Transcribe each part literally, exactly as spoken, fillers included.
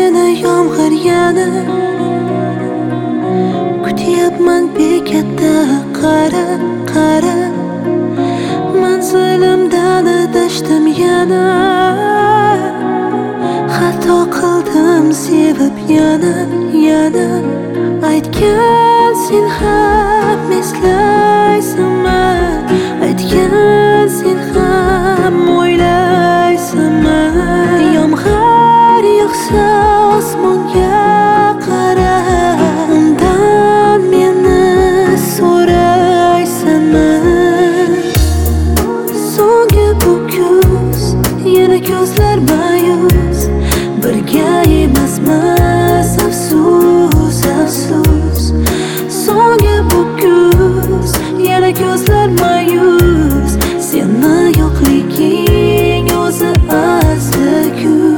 seni yomg'ir yana kutyapman bekatda qara qara manzilimdan adashdim yana xato qildim sevib yana yana aytgan sen ham eslaysanmi aytgan sen ham o'ylaysanmi yomg'ir yog'sa osmonga qara undan meni so'raysanmi so'nggi bu kuz yana ko'zlar ma'yus birga emasmiz afsus afsus so'nggi bu kuz yana ko'zlar ma'yus seni yo'qliging o'zi asli kuz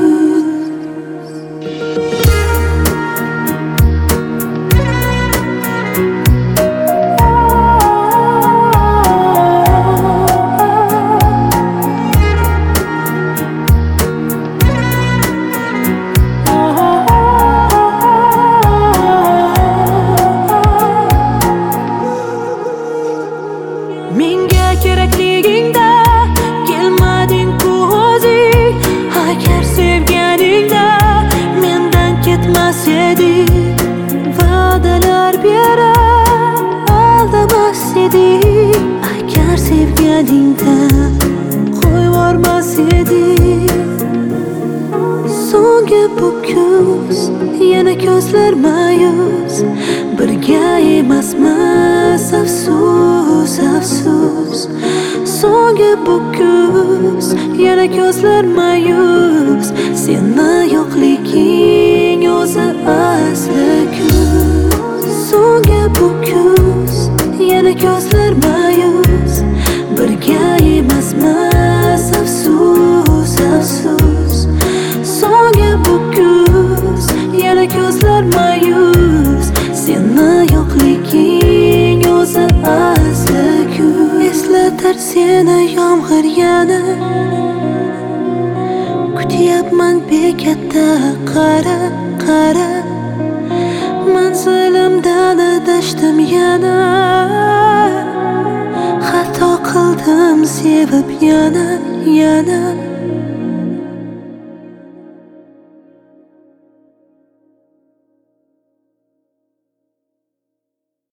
menga kerakligingda kelmading-ku o'zing agar sevganingda mendan ketmas eding va'dalar berib aldamas eding agar sevganingda qo'yvormas eding so'nggi bu kuz yana ko'zlar ma'yus birga emasmiz afsus afsus so'nggi bu kuz yana ko'zlar ma'yus seni yo'qliging o'zi asli kuz so'nggi bu kuz yana ko'zlar ma'yus birga emasmiz afsus afsus so'nggi bu kuz yana ko'zlar ma'yus seni yo'qliging o'zi asli kuz eslatar seni yomg'ir yana kutyapman bekatda qara qara manzilimdan adashdim yana xato qildim sevib yana yana